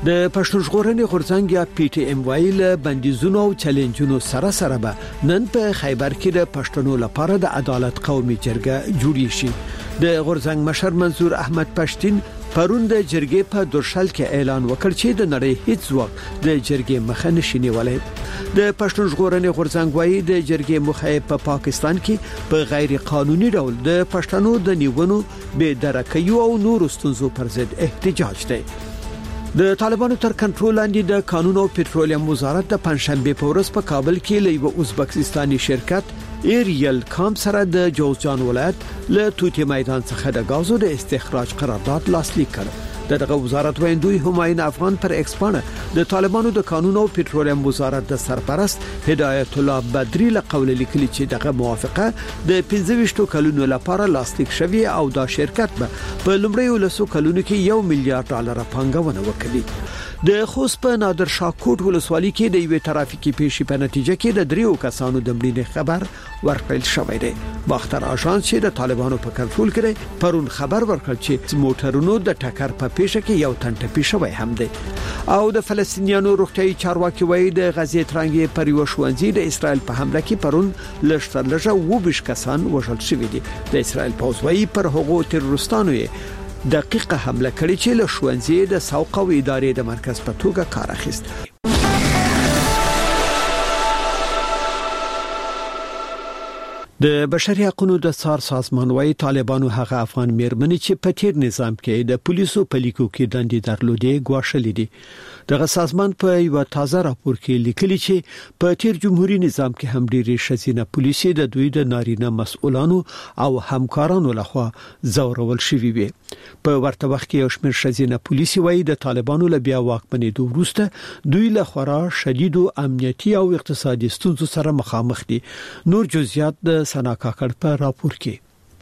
د پښتون ژغورنې غورځنګ یا پی ټی ایم وایل بندیزونو او چیلنجونو سره به نن په خیبر کې د پښتنو لپاره د عدالت قومي جرګه جوړی شي. د غورځنګ مشر منصور احمد پښتين پرون د جرګې په درشل کې اعلان وکړ چې د نړۍ هیڅ ځواک د جرګې مخه نشي نیولای. د پښتون ژغورنې غورځنګ وایي د جرګې مخه په پاکستان کې په غیر قانوني ډول د پښتنو د نیونو به درکې او نور ستونزو پر ضد احتجاج دی. د طالبانو تر کنټرول لاندې د قانون او پټرولیم وزارت د پنځشنبه په ورځ په کابل کې له یو ازبکستاني شرکت ایریل کام سره د جوزجان ولایت له توتی میدان څخه د غازو د استخراج قرارداد لاسلیک کړ. دغه وزارت ویندوی همایون افغان پر ایکسپانه د طالبانو د قانون او پټرولیم وزارت د سرپرست هدایت الله بدری له قول لیکلي چې دغه موافقه د 25 کلونو لپاره لاسلیک شوی او دا شرکت به په لومړیو لسو کلونو کې $1 میلیارډ پانګونه وکړي. د خوست په نادر شاه کوټ ولسوالۍ کې د یوې ترافیکي پیښې په نتیجه کې د 3 کسانو د مړینې خبر ورکړل شوی دی. باختر اژانس چې د طالبانو په کنټرول کې پرون خبر ورکړ چې موټرونو د ټکر په پیښه کې یو تن ټپي شوی هم دی. او د فلسطینیانو روغتیايي چارواکي وایي د غزې ترانګې پر یو ښوونځي د اسرائیل په حمله کې پرون لږ 20 کسان وژل شوي دي. د اسرائیل پوځ وایي پر هغو تروریستانو دقیقه حمله کړې چې له ښوونځي د سوق او ادارې د مرکز په توګه کار اخیست. د بشري حقوقو د سازمان وايي طالبانو هغه افغان میرمنې چې په تیر نظام کې د پولیسو په لیکو کې دندې درلودې ګواښلې دي. دغه سازمان په یو تازه راپور کې لیکلي چې په تیر جمهوریت نظام کې هم ډېری شزینه پولیسي د دوی د نارینه مسؤلانو او همکارانو لخوا زورول شوي وي. په ورته وخت کې یو شمېر شزینه پولیسي وايي د طالبانو له بیا واکمنېدو وروسته دوی له خورا شدیدو امنیتي او اقتصادي ستونزو سره مخامخ دي. نور جزئیات د سنا کاکړ په راپور کې.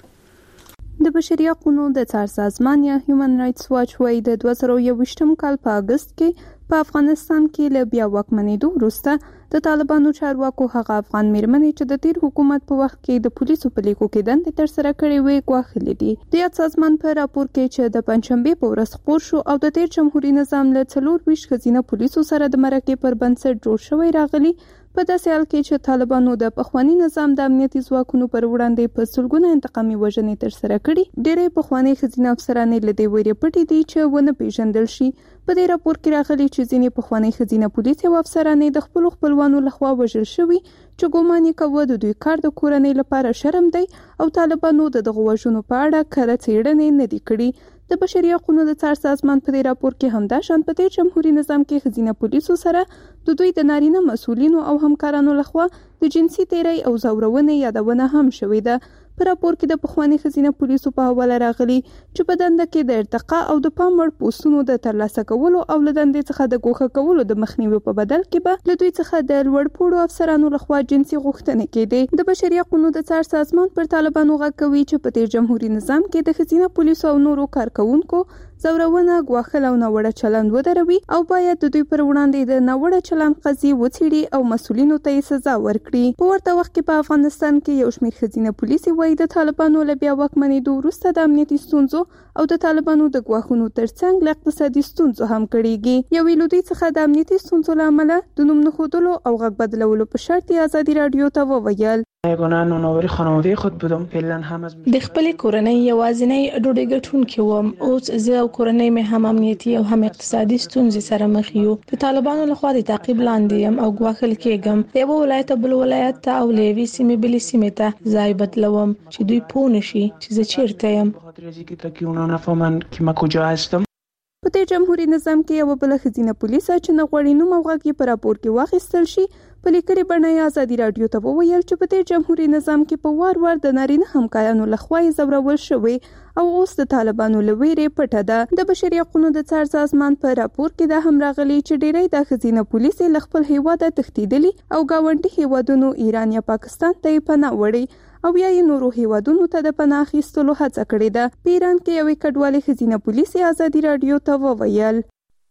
د بشري حقوقو د څار سازمان یا هیومن رائټس واچ وايي د 2021م کال په اگست کې په افغانستان کې له بیا واکمنېدو وروسته د طالبانو چارواکو هغه افغان میرمنې چې د تیر حکومت په وخت کې د پولیسو په لیکو کې دندې تر سره کړې وې ګواښلې دي. د یاد سازمان په راپور کې چې د پنځشنبه په ورځ خپور شو او د تیر جمهوریت نظام له 24 خزینه پولیسو سره د مرکې پر بنسټ جوړ شوی راغلي په داسې حال کې چې طالبانو د پخوانی نظام د امنیتي ځواکونو پر وړاندې په سلګونه انتقامي وژنې تر سره کړي. ډېرې پخوانی خزینه افسرانې له دې ویرې پټې دي چې ونه پیژندل شي. په دې راپور کې راغلي چې ځینې پخوانی خزینه پولیس او افسرانې د خپل خپلوانو لخوا وژل شوي چې ګومان یې کوي د دوی کار د کورنۍ لپاره شرم دی او طالبانو د دغه وژنو په اړه کره څېړنې نه دي کړې. د بشري حقوقو د څار سازمان په دې راپور کې همدا شان په تیر جمهوریت نظام کې خزینه پولیسو سره د دوی د نارینه مسؤلینو او همکارانو لخوا د جنسي تیری او زورونې یادونه هم شوې ده. په راپور کې د پخوانی خزینه پولیسو په حواله راغلي چې په دنده کې د ارتقا او د پام وړ پوسټونو د ترلاسه کولو او له دندې څخه د ګوښه کولو د مخنیوي په بدل کې به له دوی څخه د لوړپوړو افسرانو لخوا جنسي غوښتنې کېدې. د بشري حقوقو د څار سازمان پر طالبانو غږ کوي چې په تیر جمهوریت نظام کې د خزینه پولیسو او نورو کارکونکو زورونه ګواښل او ناوړه چلند ودروي او باید د دوی پر وړاندې د ناوړه چلند قضیې وڅېړي او مسؤلینو ته یې سزا ورکړي. په ورته وخت کې په افغانستان کې یو شمېر خزینه پولیسي وايي د طالبانو له بیا واکمنېدو وروسته د امنیتي ستونزو او د طالبانو د ګواښونو ترڅنګ له اقتصادي ستونزو هم کړيږي. یو ویلو دوی څخه د امنیتي ستونزو له امله د نوم نښودلو او غږ بدلولو په شرط ازادي رادیو ته وویل یگانه نونوری خانواده خود بودم فعلا هم از د خپل کورنۍ یوازینی ډوډۍ ګټونکې وم. اوس زه او کورنۍ مې هم امنیتي او هم اقتصادي ستونزې سره مخ یو. د طالبانو لخوا د تعقیب لاندې یم او ګواښل کېږم. د یو ولایت بل ولایت ته او لوي سیمې بل سیمې ته ځای بدلوم چې دوی پوه نشي چې زه چیرته یم. بخاطر از اینکه تا که اونا نفهمن که ما کجا هستم. په دې جمهوریت نظام کې یو بل خزینه پولیس چې نغوړی نوم او غږ په راپور کې واخیستل شي په لیکلي بڼه یې ازادي رادیو ته وویل چې په دې جمهوریت نظام کې په وار د نارینه همکارانو لخوا یې زورول شوی او اوس د طالبانو له ویرې پټه ده. د بشري حقوقو د څار سازمان په راپور کې دا هم راغلي چې ډېری د خزینه پولیس له خپل هیواده تښتېدلي او گاونډي هیوادونو ایران یا پاکستان ته یې پناه وړي او یا یې نورو هیوادونو ته د پناه اخیستلو هڅه کړې ده. په ایران کې یوې کډوالې خزینه پولیس ازادي رادیو ته وویل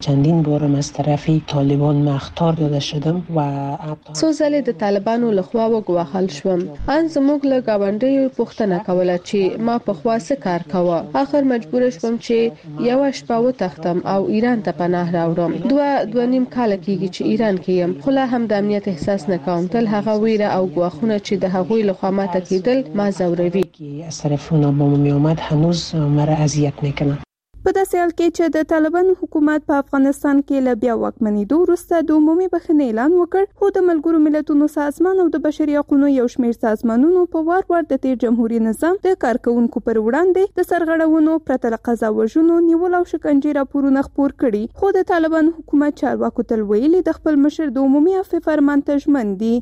چندین بارم از طرف طالبان ما اخطار داده شدم و څو ځلې د طالبانو لخوا وګواښل شوم. ان زموږ له گاونډیو پوښتنه کوله چې ما په خوا څه کار کاوه. اخر مجبور شوم چې یو شپه وتښتم او ایران ته پناه راوړم. دوه نیم کال کېږي چې ایران کې یم، خو لا هم د امنیت احساس نه کوم. تل هغه ویره او ګواښونه چې د هغوی لخوا ماته کېدل ما ځوروي. از طرف اونا با می آمد هنوز مرا اذیت میکنه. په داسې حال کې چې د طالبانو حکومت په افغانستان کې له بیا واکمنېدو وروسته د عمومي بخښنې اعلان وکړ، خو د ملګرو ملتونو سازمان او د بشري حقوقو یو شمېر سازمانونو په وار د تیر جمهوریت نظام د کارکونکو پر وړاندې د سرغړونو پرته له قضا وژنو، نیول او شکنجې راپورونه خپور کړي. خو د طالبانو حکومت چارواکو تل ویلي د خپل مشر د عمومي عفو فرمان ته ژمن دي.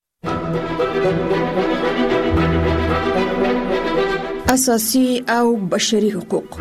اساسي او بشري حقوق.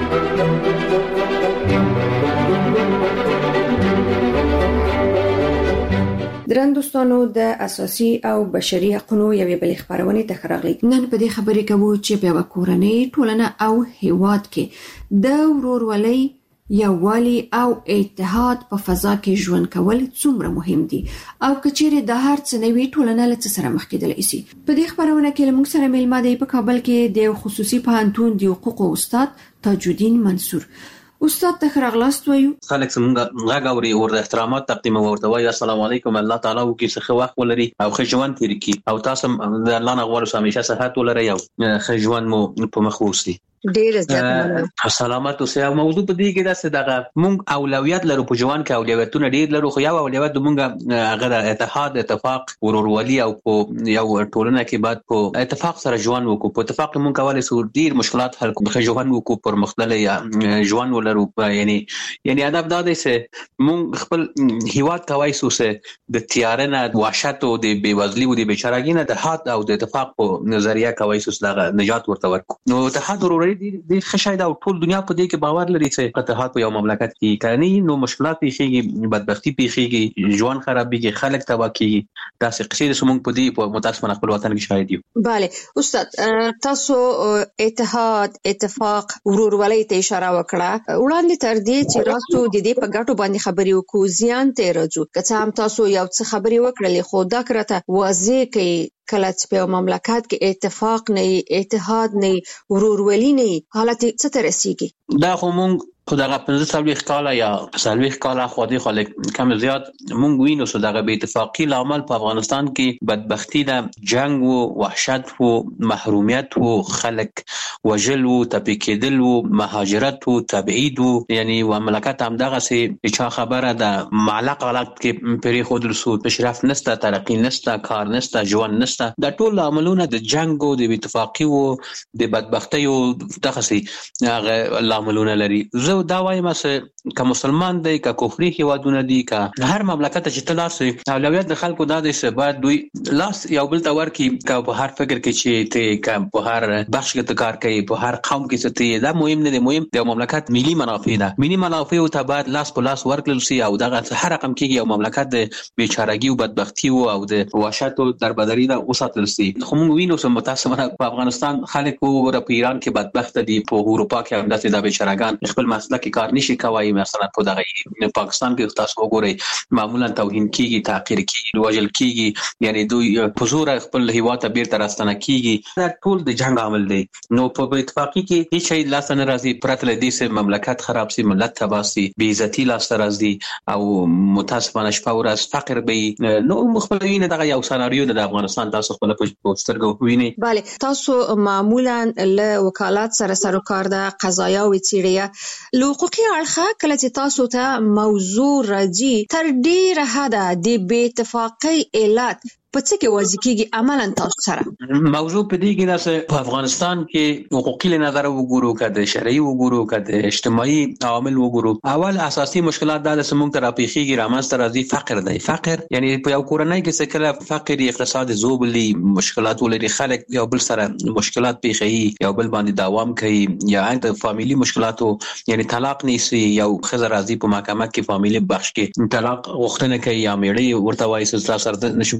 درن دوستانو، د اساسي او بشري حقوقو یوې بلې خبرونه ته راغلي. نن په دې خبرې کوو چې په کورنۍ، ټولنه او هیواد کې د ورورولۍ، یووالي او اتحاد په فضا کې ژوند کول څومره مهم دي او کچېره د هر څه نوې ټولنه له سره مخ کېدلی شي. په دې خبرونه کې موږ سره ملما دی په کابل کې د خصوصي پوهنتون د حقوقو استاد تاج الدین منصور. استاد ته راغلاست وایو. خلک څنګه غاغوري او د احترامات تقدیم ورته وایي. السلام علیکم، الله تعالی وکي څخه وخت ولري او خجوان تیر کی او تاسو د الله نه غواړو همیشه صحت ولري او خجوان مو په مخ ووسي. ډیر زیات سلامات اوسه. موضوع په دې کې دا څه دغه مونږ اولویت لرو په ژوند کې، اولویتونه ډیر لرو، خو یو اولویت مونږ هغه اتحاد، اتفاق، ورورولي او په یو ټولنه کې بعد په اتفاق سره ژوند وکړو. په اتفاق مونږ کولای شو ډیر مشکلات حل کړو، ژوند وکړو پر مختلف ژوند ولرو. یعنی ادب دا دی چې مونږ خپل هیواد کوي سوسه د تیارنه، وحشت او د بیوزلي او د بیچارهګۍ نه د اتحاد او د اتفاق په نظریه کوي سوسه دغه نجات ورته ورکړو. نو اتحاد ورورولي د خشایده او ټول دنیا په دې کې باور لري چې اتحاد په یو مملکت کې کارني نو مشکلات پیښیږي، بدبختی پیښیږي، ژوند خرابېږي، خلک تباہ کیږي. دا څه قصې سمون په دې په متاسفانه خپل وطن کې شاهد یو. bale استاد، تاسو اتحاد، اتفاق، ورورولۍ ته اشاره وکړه. وړاندې تر دې چې راستو د دې په ګټو باندې خبرې وکړو، زیان ته راځو. که هم تاسو یو څه خبرې وکړلې، خو دا کرته واضح کوي کله چې په مملکت کې اتفاق نه، اتحاد نه، ورورولي نه، حالت څه ته رسیږي؟ دا خو مونږ په دغه 15 کاله یا 40 کاله خو دې خلک کم زیات مونږ وینو چې دغه بې اتفاقی لامل په افغانستان کې بدبختی ده، جنگ او وحشت او محرومیت او خلک وجل او تپې کېدل او مهاجرت او تبعید او یعنی مملکت هم دغه سي چې خبره ده معلق غلط کې پرې خود رسو پیشرفت نشته، ترقی نشته، کار نشته، ژوند نشته. دا ټول عاملونه د جنگ او د بې اتفاقی او د بدبختی او دغه سي هغه عاملونه لري. زه دا وایم چې که مسلمان دی، که کفري هیوادونه دي، که هر مملکت چې تلاسي اولویت د خلکو دا دی چې باید دوی لاس یو بل ته ورکي، که په هر فکر کې چې ته، که په هر بخش کې ته کار کوي، په هر قوم کې چې ته، دا مهم نه دی. مهم د مملکت ملي منافع ده. ملي منافع ته باید لاس په لاس ورکړل شي او دغه هر رقم کې یو مملکت د بیچارهګۍ او بدبختی او د وحشت او دربدري نه وساتل شي. خو موږ وینو چې متاسفانه په افغانستان خلک وګوره په ایران کې بدبخت دي، په اروپا کې هم داسې د بیچارهګان خپل مسله کې کار نشي کوي. مثلا په دغه پاکستان کې تاسو وګورئ معمولا توهین کیږي، تحقیر کیږي، وژل کیږي، یعنی دوی په زور خپل هیواد ته بیرته راستنه کیږي. دا ټول د جنگ عامل دی. نو په اتفاقی کې هیڅ شی لاس نه راځي، پرته له دې چې مملکت خراب سي، ملت تباه سي، بې عزتي لاس راځي او متاسفانه شپه ورځ فقر به. نو مخبرین دغه یو سناریو د افغانستان تاسو خپل په سترګو وینئ. bale تاسو معمولا له وکالت سره سروکار د قضایا او څیړیا له حقوقي اړخه کله چې تاسو ته موضوع راځي تر ډیره حده د بې اتفاقۍ علت په څه کې واضح کیږي عملاً تاسو سره؟ موضوع په دې کې چې په افغانستان کې حقوقي نظر وګورو، کده شرعي وګورو، کده اجتماعي عوامل وګورو، اول اساسي مشکلات دا چې موږ ته راپېښیږي رامنځته راځي فقر دی. فقر یعنی په یو کورنۍ کې چې کله فقر، اقتصاد زوبلي، مشکلات ولري، خلک یو بل سره مشکلات پیښوي، یو بل باندې دوام کوي، یا د فامیلی مشکلاتو یعنی طلاق نیسي، یو خزر راځي په محکمه کې فامیلی بخش کې طلاق غوښتنه کوي یا میړه ورته وایي چې تاسو سره نشو کوي ژوند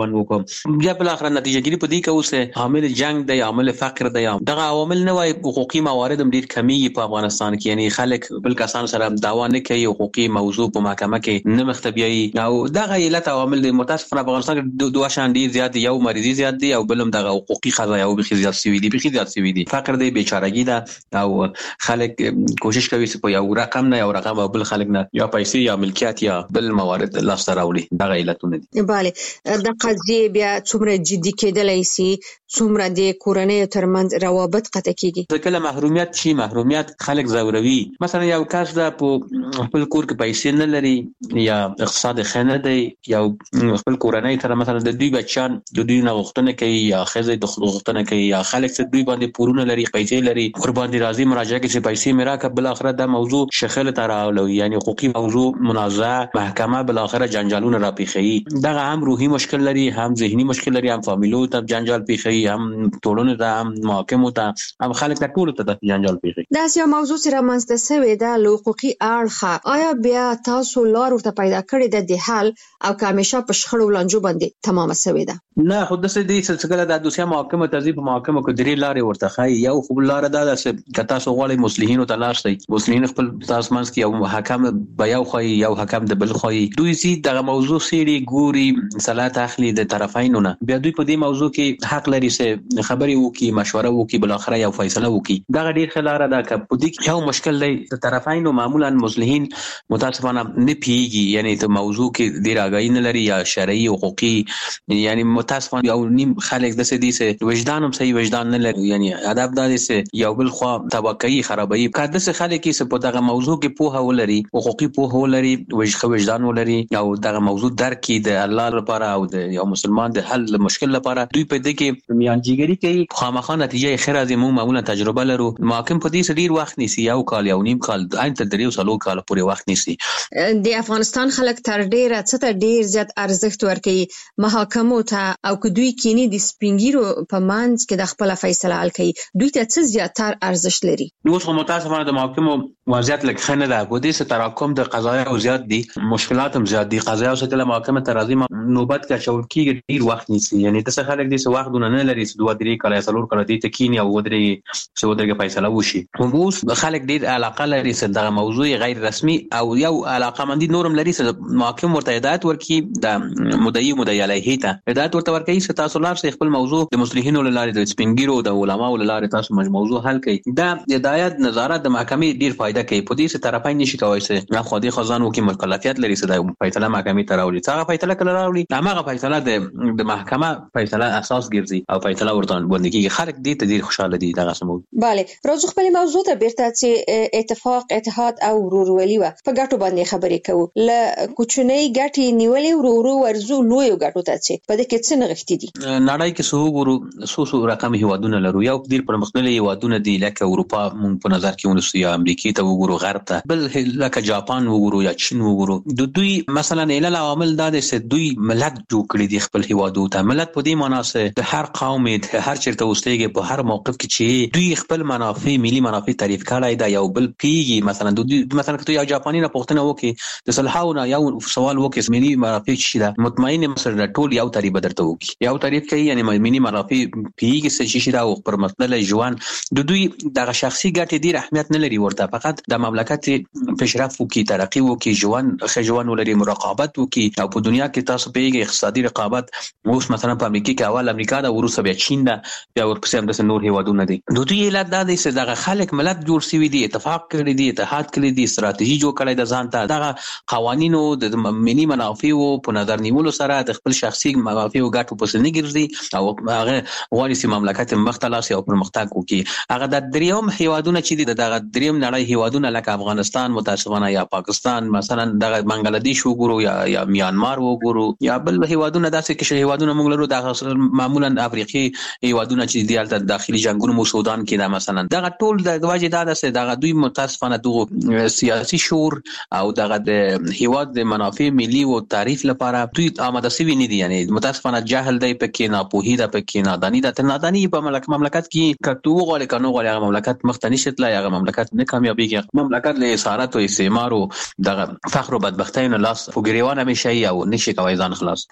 ژوند وکړو. بیا بل اخر نتیجه ګیری په دې کې اوس عامل جنگ دی، عامل فقر دی، دغه عوامل نه وای حقوقي موارد هم ډیر کمیږي په افغانستان کې، یعنی خلک بل کسان سره دعوا نه کوي، حقوقي موضوع په محکمه کې نه مختبیایي او دغه علت عوامل د متاسفانه افغانستان کې دوه شان ډیر زیات دي، یو مریضي زیات دي او بلم دغه حقوقي قضایا او بخي زیات سوي دي، فقر دی، بیچارهګي ده او خلک کوشش کوي چې په یو رقم نه یو رقم او بل خلک نه یا پیسې یا ملکیت یا بل موارد لاس ته راوړي. دغه علتونه دي. bale د قضیه بیا څومره جدي کېدلای شي، څومره د کورنۍ ترمنځ روابط قطع کیږي. کله محرومیت خلک زوروي، مثلا یو کس د خپل کور کې پیسې نه لري یا اقتصاد خنه دی یا خپل کورنۍ سره مثلا د دوی بچان د دوی نه غوښتنه کوي یا خزه د غوښتنه کوي یا خلک چې دوی باندې پورونه لري، پیسې لري، ور باندې راځي مراجعه کوي چې پیسې میرا کبل اخره د موضوع شخله تراولوي، یعنی حقوقي موضوع منازعه محکمه بل اخره جنجالونه را پیخي. دغه هم روحي مشکل لري، هم ذهني مشکل لري، هم فامیلو ته جنجال پیخي، هم ټولنه ته، هم محاکمو ته، هم خلک ته ټول ته جنجال پیخي. دا یو موضوع چې رامنځته شوې ده له حقوقي اړخه، آیا بیا تاسو لار ورته پیدا کړې ده د حل او کامیشه په شخړو لانجو باندې تمامه شوې ده؟ نه، خو د دې سلسله د دوسیه محاکمه تذیب محاکمه کو درې لارې ورته خای. یو خو لار ده چې کتا سو غواړي مصلحین ته لاس دی، مصلحین خپل تاسو منځ کې یو حکم بیا خو یو حکم د بل خو دوی سي دغه موضوع سيري ګوري صلاحت اخلي د طرفینو نه، بیا دوی په دې موضوع کې حق لري چې خبري وکي، مشوره وکي، بل اخره یو فیصله وکي. دغه ډیر خلاره ده که په دې یو مشکل دی د طرفینو معمولا مصلحین متاسفانه نه پیږي، یعنی ته موضوع کې ډیر آگاهی نه لري یا شرعي حقوقي، یعنی متاسفانه یو نیم خلک د سدي سه وجدان هم صحیح وجدان نه لري، یعنی ادب د دې یو بل خو توقعي خرابوي. کله د خلک چې په دغه موضوع کې پوهه ولري، حقوقي پوهه ولري، وجدان ولري او دغه موضوع درک کړي د الله لپاره او د یو مسلمان د حل مشکل لپاره، دوی په دې کې میانجیګری کوي، خامخا نتیجه خیر از مو معمولا تجربه لرو. محاکم په دې ډیر وخت نیسي، یو کال یو نیم کال عین تر 3 سالو کال پورې وخت نیسي. د افغانستان خلک تر ډیره څه ډیر زیات ارزښت ورکوي محاکمو ته، او که دوی کینی د سپینګیرو په منځ کې د خپل فیصله حل کوي، دوی ته څه زیاتر ارزښت لري؟ نو څو متاسفانه د محاکمو وضعیت لکه خنه ده، په دې سره تراکم د قضایا او زیات دي، مشکلات هم زیات دي. قضایا او کله محاکمه ته راځي نوبت کا چول کیږي ډیر وخت نیسي، یعنی د څه خلک دې وخت نه لري چې 2-3 کال یا 4 کال دې تکینی او ودرې فیصله وشي. اوس خلک ډیر علاقه لري چې دغه موضوع غیر رسمي او یو علاقه مندي نورم لري چې محاکم ورته هدایت ورکي، د مدعي علیه ته هدایت ورته ورکي چې تاسو لار سه خپل موضوع د مصلحینو لاره د سپینګیرو د علماو لاره تاسو موضوع حل کړئ. دا هدایت نظارت د محکمې ډیر فائدہ کوي. په دې سره طرفین نشي کوي چې خو دې خزانو کې مکلفیت لري چې د فیصله محکمې ته راوړي. هغه فیصله کله راوړي، هغه فیصله د محکمه فیصله اساس ګرځي او فیصله ورته باندې کیږي. خلک دې ته ډیر خوشاله دي دغه سمو. bale راځو خپل موضوع ته بیرته چې اتفاق، اتحاد او ورورولي و په ګټو باندې خبرې کوو. ل کوچنۍ ګټي نیولې ورورو ورزو لوی ګټو ته چې په دې کې څه نغښتې دي؟ نړۍ کې سو ګورو سو رقم هیوادونه لرو، یو ډیر پرمختللي هیوادونه دي لکه اروپا مونږ په نظر کې ونیسو، یا امریکا ته وګورو، غرب ته، بل لکه جاپان وګورو یا چین وګورو. د دوی مثلا علل عوامل دا دي چې دوی ملت جوړ کړی دي خپل هیوادو ته. ملت په دې معنی چې د هر قوم د هر چیرته اوسېږي په هر موقف کې چې دوی خپل منافع، ملي منافع تعریف کړای دا یو بل پیږي. مثلا که یو جاپانی نه پوښتنه وکړي د صلحاونه یو سوال وکړي ملي منافع شي دا مطمئن مثلا ټول یو تعریف بدرته وکړي، یو تعریف کوي، یعنی ملي منافع پیږي چې شي دا پر مطلب ژوند د دوی دغه شخصي ګټې ډیر اهمیت نه لري ورته، فقط د مملکت پیشرفت وکړي، ترقی وکړي، ژوند ولري، مراقبت وکړي. او په دنیا کې تاسو پیږي اقتصادي رقابت اوس مثلا په امریکا کې اول امریکا دا وروسته بیا چین دا بیا ورپسې هم د نور هیوادونه دي. د دوی علت دا دی چې دغه خلک ملت جوړ شوی دي، اتفاق کړی دي، اتحاد کړی دي، ستراتیژي جوړ کړی د ځان ته، دغه قوانینو د ملي منافعو په نظر نیولو سره د خپل شخصي منافعو ګټو په سن ګرځي او هغه غواړي چې مملکت مختلف او پرمختګ وکړي. هغه د دریم هیوادونه چې دغه دریم نړۍ هیوادونه لکه افغانستان متاسفانه یا پاکستان مثلا دغه بنگلاديش وګورو یا میانمار وګورو یا بل هیوادونه داسې کې هیوادونه موږ لرو د معمولا افریقي هیوادونه چې د داخلي جنگونو سودان کې دا مثلا دغه ټول د وجه دا ده چې دغه دوی متاسفانه دغه سیاسي شعور او دغه د هیواد د منافع ملي او تعریف لپاره دوی آماده شوي نه دي. یعنی متاسفانه جهل دی پکې، ناپوهي ده پکې، نادانی ده. نادانی په مملکت کې کتو غواړي کنو غواړي هغه مملکت مختنی شتله، هغه مملکت نه کامیابیږي. مملکت له اسارت او استعمار او دغه فخر او بدبختی نه لاس فګریوان همیشه او نشي کوي ځان خلاص. بله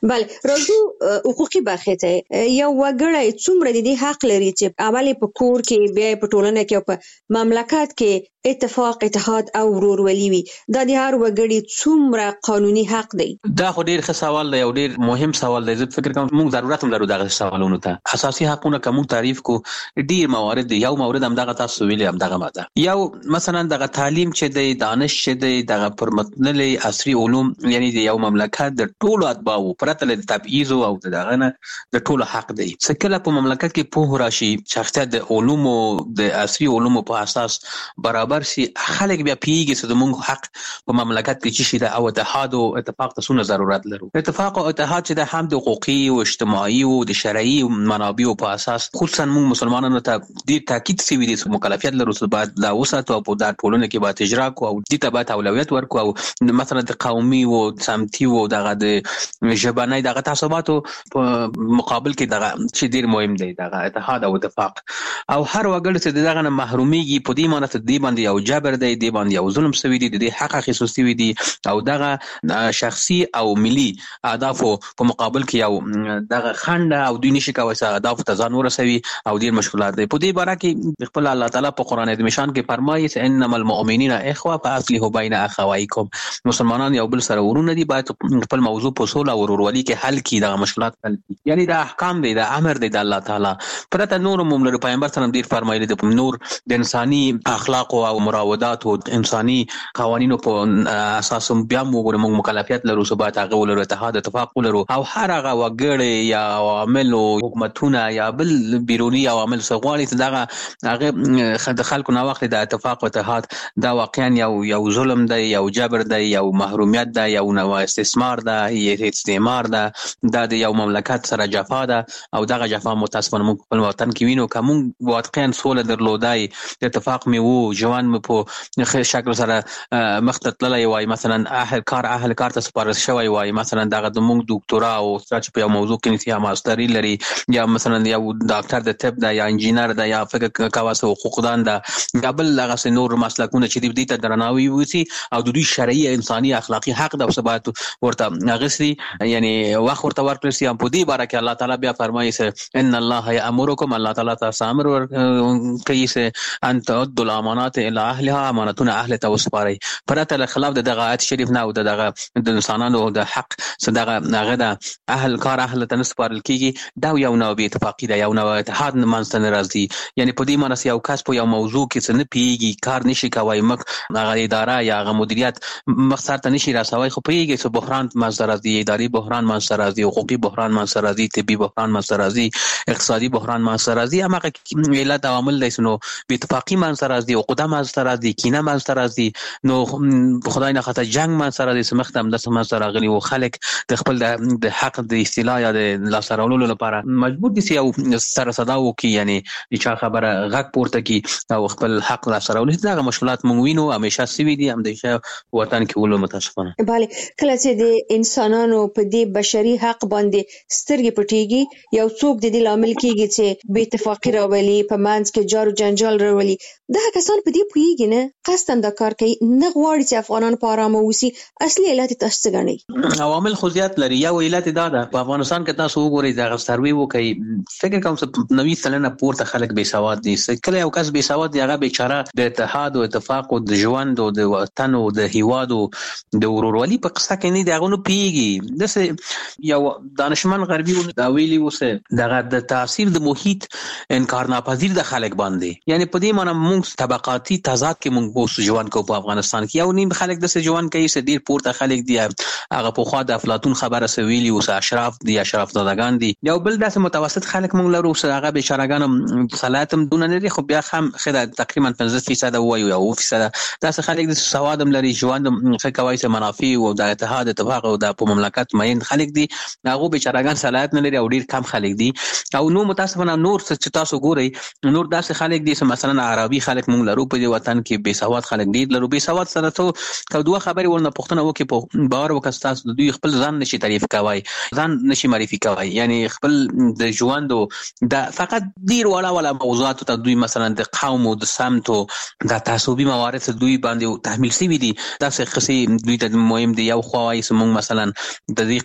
راځو حقوقي برخې ته. یو وګړی څومره د دې حق لري چې عملي په کور کې بیا په ټولنه کې او په مملکت کې اتفاق، اتحاد او ورورولي وي؟ دا د هر وګړي څومره قانوني حق دی؟ دا خو ډیر ښه سوال دی او ډیر مهم سوال دی. زه فکر کوم موږ ضرورت هم لرو دغه سوالونو ته. اساسي حقونه کوم تعریف کو ډیر موارد دی. یو مورد هم دغه تاسو ویلي هم دغه ماده. یو مثلا دغه تعلیم چې دی، دانش چې دی، دغه پرمختللي عصري علوم، یعنی د یو مملکت د ټولو اتباعو پرته له تبعیض او دغه نه د ټولو حق دی. څکله په مملکت کې په راشي شخصیت د علومو د عصري علومو په اساس برابر سي، خلک بیا پیږي چې موږ حق په مملکت کې چې شي د او اتحاد او اتفاق ته ضرورت لرو. اتفاق او اتحاد چې د هم د حقوقي او اجتماعي او د شرعي منابعو په اساس خصوصا موږ مسلمانانو ته ډیر تاکید سوي دي چې مکلفیت لرو چې باید دا وساتو او په دا ټولنه کې باید اجرا کو او د ته باید اولویت ورکو او مثلا د قومي او سمتي او دغه د ژبنۍ دغه تعصباتو په مقابل کې دغه چې ډیر مهم دی دغه اتحاد او اتفاق. او هر وګړی چې دغه نه محروميږي په دې معنی ته دی باندې یو جبر دی، دی باندې یو ظلم سوي دي، د حق اخیستل سوي دي او دغه شخصي او ملي اهدافو په مقابل کې یو دغه خنډ او دوی نشي کوي چې اهداف ته ځان ورسوي او ډیر مشکلات دي. په دې باره کې خپل الله تعالی په قران عظیم شان کې فرمایي چې انما المؤمنین اخوه فاصلحوا بین اخوایکم. مسلمانان یو بل سره ورونه دي، باید خپل موضوع په صلح او ورورولي کې حل کړي، دغه مشکلات حل کړي. یعنی دا احکام دی، دا امر دی د الله تعالی. پرته نور موږ پیغمبر صلی الله علیه وسلم ډیر فرمایلی دي نور د انساني اخلاق او معاودات او انساني قوانینو په اساس بیا موږ مکلفیت لرو چې باید هغه ولرو اتحاد اتفاق ولرو او هر هغه وګړي یا عوامل او حکومتونه یا بل بیرونی عوامل سغواړي چې دغه هغه د خلکو نه وخت د اتفاق او اتحاد دا واقعا یو ظلم دی، یو جبر دی، یو محرومیت دی، یو نوع استثمار دی، یو استعمار دی، دا د یو مملکت سره جفا ده او دغه جفا متاسفانه موږ په وطن کې وینو. کوم واقعا سوله درلودای اتفاق می وو جوان مې په شکل سره مختتللی وای، مثلا اهل کار ته سپارل شوی وای، مثلا دغه د موږ ډاکټورا او چې په یو موضوع کې نتیجه ماستری لري، یا مثلا یو ډاکټر د طب ده یا انجینر ده یا فکر کاواسه حقوقدان ده یا بل هغه نور مسلکونه چې دې ته درناوی وسی او د دوی شرعي انساني اخلاقی حق د ثبات ورته غسري، یعنی وخت ورته ورکړي. هم په دې باره کې الله تعالی بیا فرمایي چې ان الله یامرکم، الله تعالی تاسو امر کوي چې ان تعدوا الامانات الى اهلها، امانتونه اهل ته وسپارئ. پرته له خلاف دغه آیت شریف نه او دغه د انسانانو د حق صدقه هغه د اهل کار اهل ته نسپارل کیږي. دا یو نوع بې اتفاقی ده، یو نوع اتحاد منځته نه راځي. یعنی په دې معنی یو کس په یو موضوع کې څه نه پیږي، کار نشي کوي، هغه اداره یا هغه مدیریت مقصد ته نشي راسوي، خو پیږي چې بحران منځته راځي، اداري بحران منځته راځي، حقوقي بحران منځته راځي، طبي بحران منځته راځي، اقتصادي بحران منځته راځي. هغه علت عوامل دي نو بې اتفاقی منځته راځي، عقده منځته راځي، کینه منځته راځي، نو خدای نه خاطر جنگ منځته راځي. سمخت هم د منځته راغلي او خلک د خپل د حق د استیلا یا د لاسته راوړلو لپاره مجبور دي چې یو سره صدا وکړي، یعنی چې خبره غږ پورته کړي او خپل حق لاسته راوړي. دغه مشکلات موږ وینو همیشه سوي دي، هم د وطن کې ولو متاسفانه. بله کله چې د انسانانو په دې بشري حق باندې سترګې پټېږي، یو څوک د دې لامل کېږي چې بې اتفاقي راولي، په منځ کې جار جنجال راولي. دغه کسان په دې پوهېږي نه، قصداً دا کار کوي، نه غواړي چې افغانان په ارامه اوسي. اصلي علت یې تاسو څه ګڼئ؟ عوامل خو زیات لري. یو علت دا ده په افغانستان کې تاسو وګورئ دغه سروې وکړئ، فکر کوم چې 90% پورته خلک بې سواد دي. کله یو کس بې سواد دی هغه بیچاره د اتحاد او اتفاق او د ژوند او د وطن او د هیواد او د ورورولي په قصه کې نه دی، هغه نو پیږي. داسې یو دانشمن غربي دا ویلي اوسه دغه د تاثیر د محیط انکار ناپذیر د خلک باندې، یعنی په دې معنی موږ طبقاتي تضاد کې موږ اوس ژوند کوو په افغانستان کې. یو نیم خلک داسې ژوند کوي چې ډیر پورته خلک دي، هغه په خوا د افلاطون خبره سویلی اوس اشراف دي، اشراف زادگان دي. یو بل داسې متوسط خلک موږ لرو چې هغه بیچارهګان صلاحیت هم دونه نه دي، خو بیا هم خدای تقریبا 50% وایو یا 2% داسې خلک د سواد هم لري، ژوند هم ښه کوي، چې منافع او د اتحاد اتفاق او د په مملکت مین خلک دي، هغه بیچارهګان صلاحیت نه لري او ډیر کم خلک دي. او نو متاسفانه نور چې تاسو ګورئ نور داسې خلک دي چې مثلا عربي خلک موږ لرو په دې وطن کې، بې سواد خلک ډیر لرو. بې سواد سره ته دوه خبرې ورنه پوښتنه وکړي په باور وکړه تاسو د دوی خپل ځان نشي تعریف کوي، ځان نشي معرفي کوي، یعنی خپل د ژوند د فقط ډیر ولا موضوعات ته دوی مثلا د قوم او د سمت او د تعصبي موارد دوی باندې تحمیل شوی دي. داسې قصې دوی ته مهم دي. یو خوای سمون مثلا د دې قومي بل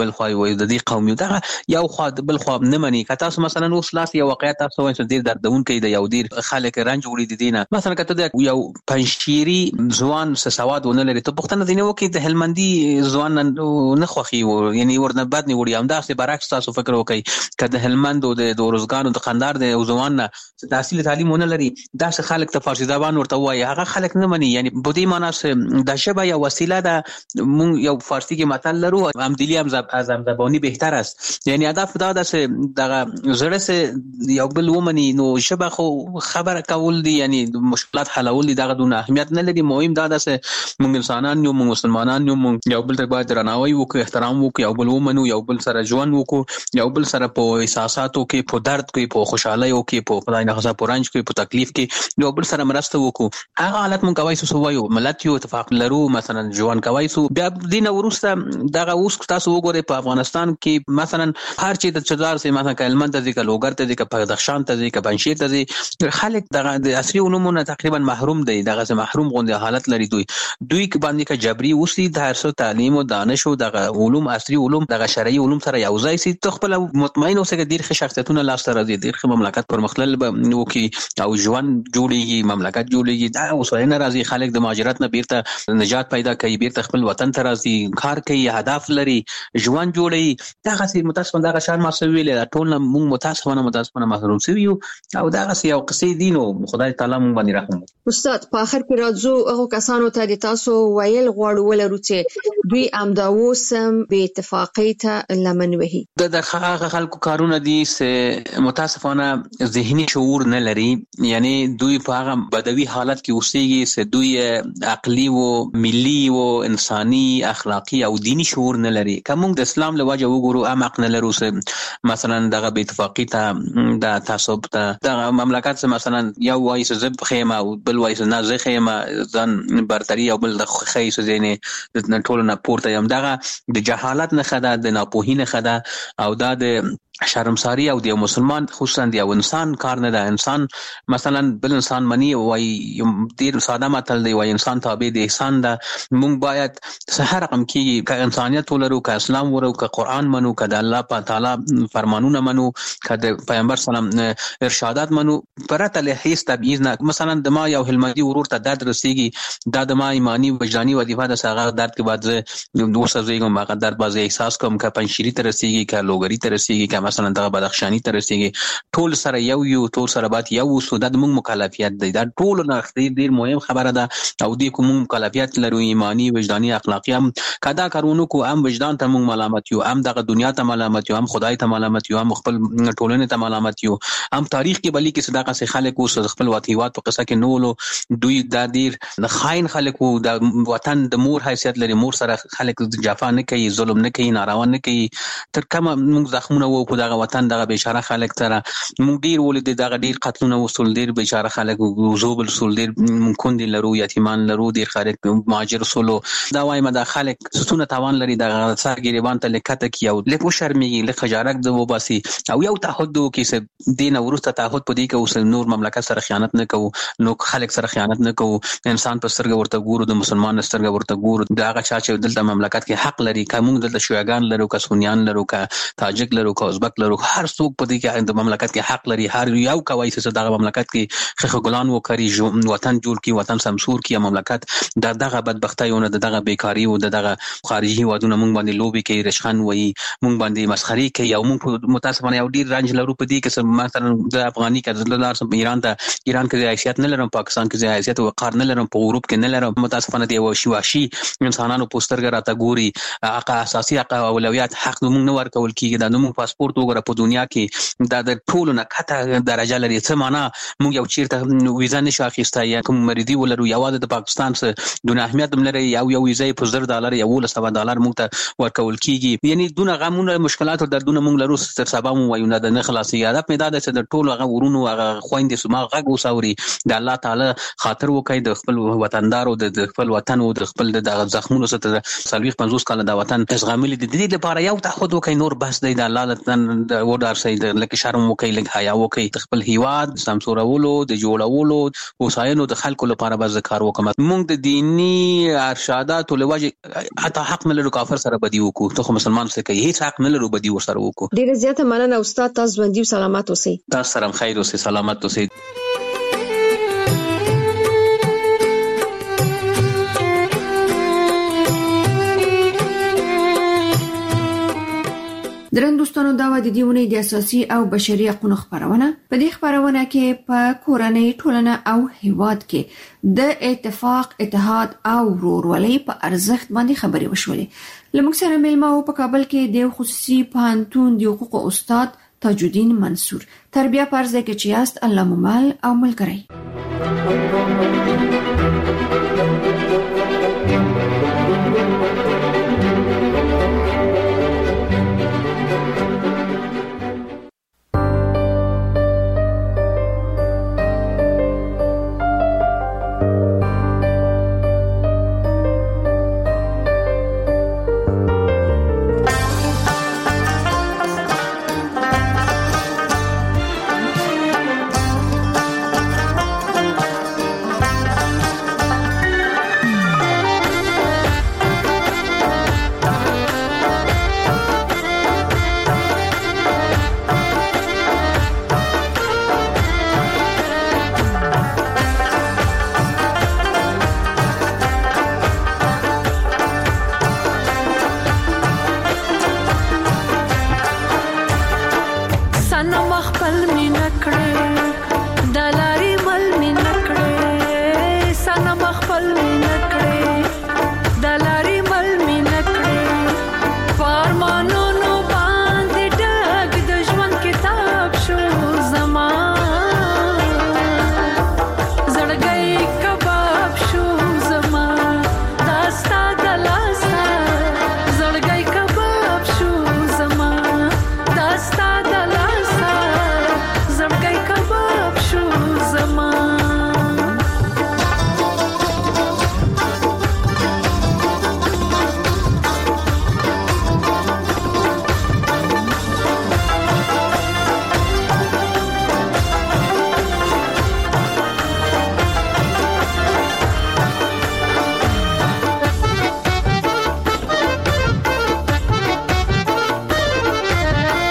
بل خو وي د دې قوم دا یو خو بل خو نه مني که تاسو مثلا اوس لاس یو واقعیت تاسو وایي چې ډیر دردون کوي د یو ډیر خلک رنج وړي دي دینه مثلا کته د یو پنځشيري ځوان سواد ونه لري ته پښتنه دینه وکي د هلمندي ځوان نه خوخي یعنی ورنه بد نه وړي هم دا څه برعکس تاسو فکر وکي کده هلمند او د روزګانو د قندار د ځوان نه تحصیل تعلیم ونه لري دا څه خلک ته فارسی زبان ورته وایي هغه خلک نه مني یعنی په دې معنی د شبه یو وسیله ده مون یو فارسی کې متل لرو هم دلی هم زبانی بهتر است یعنی هدف دا ده چې دغه زړه سه یو بل ومني نو شبه خو خبره کول دي یعنی مشکلات حلول دي دغه دونه اهمیت نه لري مهم دا ده چې موږ انسانان یو موږ مسلمانان یو موږ یو بل ته باید درناوی وکړو احترام وکړو یو بل ومنو یو بل سره ژوند وکړو یو بل سره په احساساتو کې په درد کې په خوشحالۍ کې په خدای نه خاصه په رنج کې په تکلیف کې یو بل سره مرسته وکړو هغه حالت موږ کوي سو وایو ملت یو اتفاق لرو مثلا ژوند کوي سو بیا دین ورسته دغه اوس تاسو وګورئ په افغانستان کې مثلا هر چی د چدار سي مثلا کلمن ته ځکه لوګر ته ځکه پردخشان ته ځکه پنځیر ته ځکه خلک دغه د عصري علومونو تقریبا محروم دي دغه محروم غونډه حالت لري دوی باندې کا جبري اوسي د هر څه تعلیم او دانش او دغه علوم عصري علوم دغه شرعي علوم سره یو ځای سي خپل مطمئن اوسه ډیر ښه شخصیتونه لاس ته راځي ډیر ښه مملکت پرمختلل نو کې او ژوند جوړيږي مملکت جوړيږي دا اوسه نه راځي خلک د مهاجرت نه بیرته نجات پیدا کوي بیرته خپل وطن ته راځي کار کوي هدف لري ژوند جوړي دغه سي متاسفانه دغه شان ما سویل ټول موږ متاسفانه محروم شوی او دغه سي یو قصې دینو خدای تعالی موږ باندې رحم استاد په اخر کې راځو هغه کسانو ته د تاسو ویل غواړو ولرو چې دوی امداوسم به اتفاقی ته لمن وهي د هغه خلکو کارونه دي چې متاسفانه ذهني شعور نه لري یعنی دوی په هغه بدوي حالت کې اوسېږي چې دوی عقلي او ملي او انساني اخلاقی او دینی شعور نه لري کوم د اسلام له وجه وګورو امق نه لرو مثلا دغه به اتفاقی ته د تعصب ته دغه مملکت مثلا یو وایي چې زب خیمه او بل وایي چې نه زه خیمه ځان برتری او بل د خیس زینه ټول نه پورته یم دغه د جهالت نه خده د ناپوهی نه خده او دا د شرمساری او د مسلمان خصوصا د انسان کار نه ده انسان مثلا بل انسان منی وای ډیر ساده متل دی وای انسان تابع د احسان ده مونږ باید سحر رقم کې ک انسانیت ولرو ک اسلام ورو ک قران منو ک د الله تعالی فرمانونه منو ک د پیغمبر سلام ارشادات منو پرته له هیڅ تبعیض نه مثلا د ما یو هلمندي ورور ته درد رسیږي دا د ما ایمانی وجداني وظیفه ده ساغه درد کې بعد دوسه زیګم ما درد باز احساس کوم ک پنځشيري ته رسیږي ک لوګری ته رسیږي مثلا دغه بدخشانی ته رسیږي ټول سره یو ټول سره بات یو سود د موږ مکلفیت دی دا ټول نه ډیر مهم خبره ده او دې کوم مکلفیت لرو ایمانی وجداني اخلاقی هم کدا کارونو کو هم وجدان ته موږ ملامت یو هم دغه دنیا ته ملامت یو هم خدای ته ملامت یو هم خپل ټولنه ته ملامت یو هم تاریخ کې بلی کې صدقه سه خلک او خپل وطیوات په قصه کې نولو دوی د ډیر خاين خلکو د وطن د مور حیثیت لري مور سره خلک جفا نه کوي ظلم نه کوي ناروا نه کوي تر کومه موږ زخمونه وو په دغه وطن دغه بیچاره خلک سره موږ ډیر ولید دغه ډیر قتلونه وصول ډیر بیچاره خلک زوبل سول ډیر مونږ دي لرو یتیمان لرو ډیر خلک مهاجر سولو دا وایم د خلک ستونه توان لري دغه سرګریبان ته لکته کیو لکه شرمېږي لکه خجارک د وباسي او یو تعهد کې دین ورسته تعهد پدې کې اوس نور مملکت سره خیانت نه کوو نو خلک سره خیانت نه کوو انسان په سترګه ورته ګورو د مسلمان سترګه ورته ګورو دا هغه چې دلته مملکت کې حق لري کوم دلته شویګان لرو کا سونیان لرو کا تاجک لرو کا ازبک لرو هر څوک په دې کې د مملکت کې حق لري هر یو کوي چې دغه مملکت کې خخ ګلان وکړي وطن جوړ کی وطن سمسور کی مملکت دغه بدبختیونه دغه بیکاری او دغه خارجي وادونه مونږ باندې لوبي کوي رشخان وایي مونږ باندې مسخري کوي او مونږ متاسفانه یو ډیر رنج لرو په دې کې مثلا د افغاني کډلار سم ایران کې حیثیت نه لرم پاکستان کې حیثیت او وقار نه لرم په اروپ کې نه لرم متاسفانه دی واشي انسانانو پوسټر راته ګوري هغه اساسي اولویت حق مونږ نه ورکول کیږي د نوم پاسپورت وګوره په دنیا کې دا د ټولو نه کته درجه لري څه معنا موږ یو چیرته ویزا نشو اخیستای یا کوم مریدي ولرو یوازې د پاکستان سره دونه اهمیت لري یو ویزا په $10 یا $100 موږ ته ورکول کیږي یعنی دونه غمونه مشکلات او دردونه موږ لرو تر سبا مو وایو نه د خلاصي هدف مې دا ده چې د ټولو هغه ورونو هغه خويندې سما غږ وسوري د الله تعالی خاطر وکړي د خپل وطندار او د خپل وطن او د خپل د زخمونو سره 50 کال د وطن زغمل دي د دې لپاره یو تعهد وکړي نور بس دی د الله د ودار سي لکه شرم وکي لکه حیا وکي خپل هیواد سمسورولو د جوړولو وسایلو د خلکو لپاره به ذکر وکم موږ د دینی ارشادات لوجه حتی حق نه لرو کافر سره بدی وکړو ته مسلمان څه کوي هیڅ حق نه لرو بدی ور سره وکړو. ډیره زیاته مننه استاد تاسو باندې سلامات اوسئ. تاسو سره خیر اوسئ سلامت اوسئ. درنو دوستانو دا و د دیونه د اساسي او بشري حقوقو خبرونه په دې خبرونه کې په کورنۍ ټولنه او هیواد کې د اتفاق اتحاد او ورورولۍ په ارزښت باندې خبرې وشولې. لمږ سره ملما او په کابل کې د خصوصي پوهنتون د حقوقو استاد تاج الدین منصور تربیه پرځه کې چیاست الله مومل او ملګری.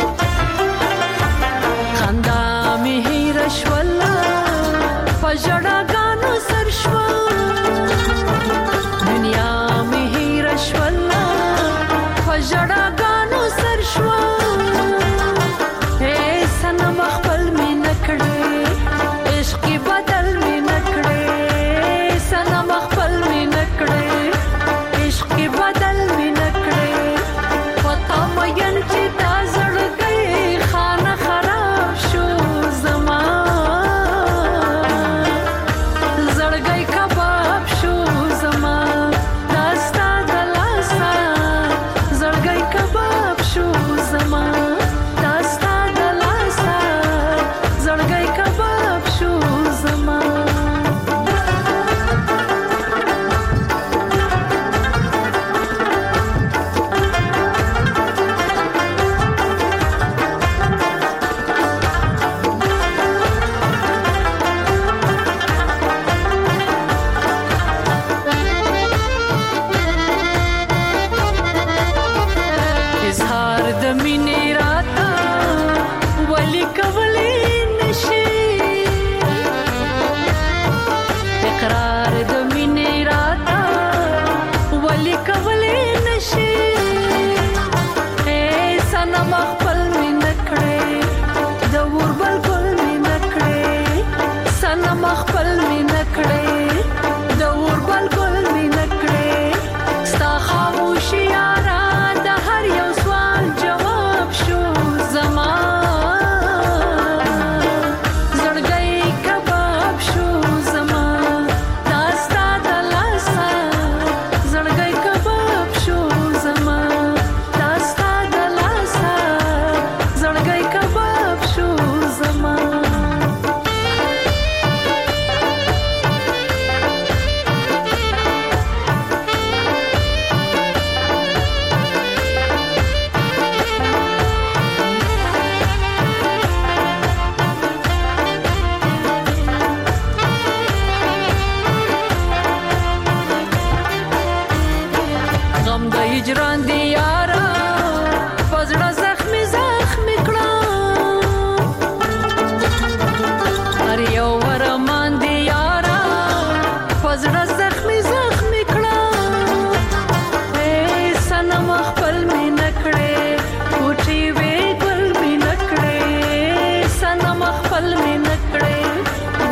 ژړا